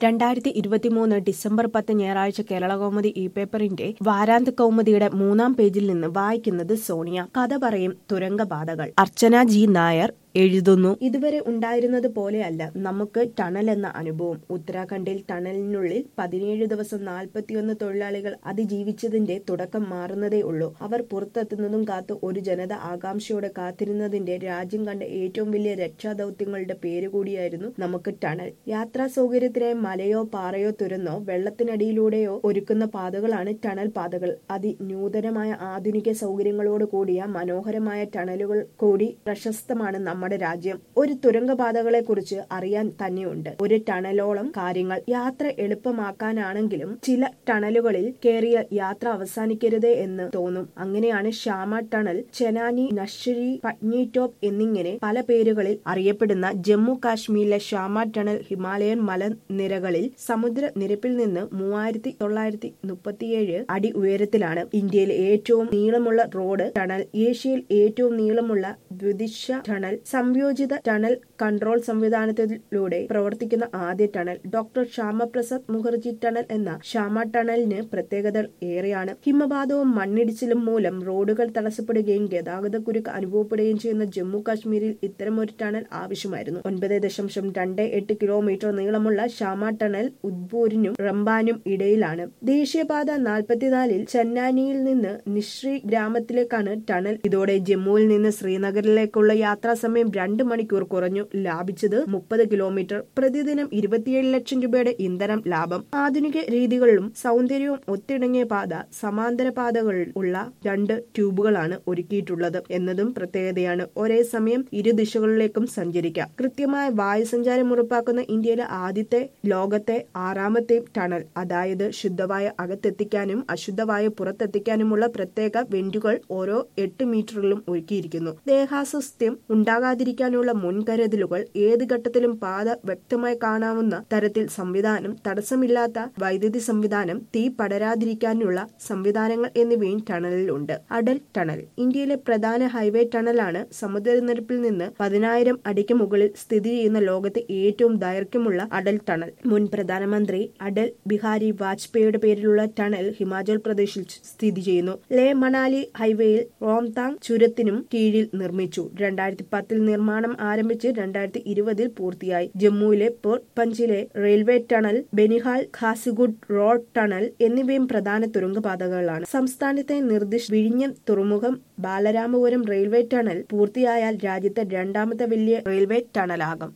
2023 December 10 ഞായറാഴ്ച കേരളകൗമുദി പേപ്പറിന്റെ വാരാന്ത കൗമുദിയുടെ 3-ാം പേജിൽ നിന്ന് വായിക്കുന്നത് സോണിയ. കഥ പറയും തുരങ്കപാതകൾ. അർച്ചന ജി നായർ എഴുതുന്നു. ഇതുവരെ ഉണ്ടായിരുന്നത് പോലെയല്ല നമുക്ക് ടണൽ എന്ന അനുഭവം. ഉത്തരാഖണ്ഡിൽ ടണലിനുള്ളിൽ 17 ദിവസം 41 തൊഴിലാളികൾ അതിജീവിച്ചതിന്റെ തുടക്കം മാറുന്നതേ ഉള്ളൂ. അവർ പുറത്തെത്തുന്നതും കാത്ത് ഒരു ജനത ആകാംക്ഷയോടെ കാത്തിരുന്നതിന്റെ രാജ്യം കണ്ട ഏറ്റവും വലിയ രക്ഷാദൌത്യങ്ങളുടെ പേരുകൂടിയായിരുന്നു നമുക്ക് ടണൽ. യാത്രാ സൗകര്യത്തിനായി മലയോ പാറയോ തുരന്നോ വെള്ളത്തിനടിയിലൂടെയോ ഒരുക്കുന്ന പാതകളാണ് ടണൽ പാതകൾ. അതിനൂതനമായ ആധുനിക സൗകര്യങ്ങളോട് കൂടിയ മനോഹരമായ ടണലുകൾ കൂടി പ്രശസ്തമാണ് നമ്മുടെ രാജ്യം. ഒരു തുരങ്കപാതകളെ കുറിച്ച് അറിയാൻ തന്നെയുണ്ട് ഒരു ടണലോളം കാര്യങ്ങൾ. യാത്ര എളുപ്പമാക്കാനാണെങ്കിലും ചില ടണലുകളിൽ കയറിയ യാത്ര അവസാനിക്കരുതേ എന്ന് തോന്നും. അങ്ങനെയാണ് ശ്യാമ ടണൽ, ചെനാനി, നഷ്രി, പട്നിടോപ്പ് എന്നിങ്ങനെ പല പേരുകളിൽ അറിയപ്പെടുന്ന ജമ്മു കാശ്മീരിലെ ശ്യാമ ടണൽ ഹിമാലയൻ മലനിരകളിൽ സമുദ്രനിരപ്പിൽ നിന്ന് 3937 അടി ഉയരത്തിലാണ്. ഇന്ത്യയിലെ ഏറ്റവും നീളമുള്ള റോഡ് ടണൽ, ഏഷ്യയിൽ ഏറ്റവും നീളമുള്ള ദ്വിദിശ ടണൽ, സംയോജിത ടണൽ കൺട്രോൾ സംവിധാനത്തിലൂടെ പ്രവർത്തിക്കുന്ന ആദ്യ tunnel, doctor Shyama Prasad Mukherjee tunnel എന്ന ശ്യാമ ടണലിന് പ്രത്യേകതകൾ ഏറെയാണ്. ഹിമപാതവും മണ്ണിടിച്ചിലും മൂലം റോഡുകൾ തടസ്സപ്പെടുകയും ഗതാഗതക്കുരുക്ക് അനുഭവപ്പെടുകയും ചെയ്യുന്ന ജമ്മു കാശ്മീരിൽ ഇത്തരമൊരു ടണൽ ആവശ്യമായിരുന്നു. 9.28 കിലോമീറ്റർ നീളമുള്ള ശ്യാമ ടണൽ ഉദ്പൂരിനും റംബാനും ഇടയിലാണ്. ദേശീയപാത 44-ൽ ചെന്നാനിയിൽ നിന്ന് നിഷ്രി ഗ്രാമത്തിലേക്കാണ് ടണൽ. ഇതോടെ ജമ്മുവിൽ നിന്ന് ശ്രീനഗറിലേക്കുള്ള യാത്രാസമയം 2 മണിക്കൂർ കുറഞ്ഞു. ലാഭിച്ചത് 30 കിലോമീറ്റർ. പ്രതിദിനം 27 ലക്ഷം രൂപയുടെ ഇന്ധനം ലാഭം. ആധുനിക രീതികളിലും സൗന്ദര്യവും ഒത്തിണങ്ങിയ പാത സമാന്തര പാതകൾ ഉള്ള 2 ട്യൂബുകളാണ് ഒരുക്കിയിട്ടുള്ളത് എന്നതും പ്രത്യേകതയാണ്. ഒരേ സമയം ഇരു ദിശകളിലേക്കും സഞ്ചരിക്കാം. കൃത്യമായ വായുസഞ്ചാരം ഉറപ്പാക്കുന്ന ഇന്ത്യയിലെ ആദ്യത്തെ, ലോകത്തെ 6ാമത്തെയും ടണൽ. അതായത് ശുദ്ധവായു അകത്തെത്തിക്കാനും അശുദ്ധവായു പുറത്തെത്തിക്കാനുമുള്ള പ്രത്യേക വെന്റുകൾ ഓരോ 8 മീറ്ററിലും ഒരുക്കിയിരിക്കുന്നു. ദേഹാസ്വാസ്ഥ്യം ഉണ്ടാകാതിരിക്കാനുള്ള മുൻകരുതലുകൾ, ഏത് ഘട്ടത്തിലും പാത വ്യക്തമായി കാണാവുന്ന തരത്തിൽ സംവിധാനം, തടസ്സമില്ലാത്ത വൈദ്യുതി സംവിധാനം, തീ പടരാതിരിക്കാനുള്ള സംവിധാനങ്ങൾ എന്നിവയും ടണലിൽ ഉണ്ട്. അടൽ ടണൽ ഇന്ത്യയിലെ പ്രധാന ഹൈവേ ടണലാണ്. സമുദ്രനിരപ്പിൽ നിന്ന് 10,000 അടിക്ക് മുകളിൽ സ്ഥിതി ചെയ്യുന്ന ലോകത്തെ ഏറ്റവും ദൈർഘ്യമുള്ള അടൽ ടണൽ. മുൻ പ്രധാനമന്ത്രി അടൽ ബിഹാരി വാജ്പേയിയുടെ പേരിലുള്ള ടണൽ ഹിമാചൽ പ്രദേശിൽ സ്ഥിതി ചെയ്യുന്നു. ലേ മണാലി ഹൈവേയിൽ റോംതാങ് ചുരത്തിനും കീഴിൽ നിർമ്മിച്ചു. 2010-ൽ നിർമ്മാണം ആരംഭിച്ച് 2020-ൽ പൂർത്തിയായി. ജമ്മുവിലെ പഞ്ചിലെ railway tunnel, Banihal Qazigund road tunnel എന്നിവയും പ്രധാന തുരങ്കപാതകളാണ്. സംസ്ഥാനത്തെ വിഴിഞ്ഞം തുറമുഖം ബാലരാമപുരം റെയിൽവേ ടണൽ പൂർത്തിയായാൽ രാജ്യത്തെ 2ാമത്തെ വലിയ റെയിൽവേ ടണലാകും.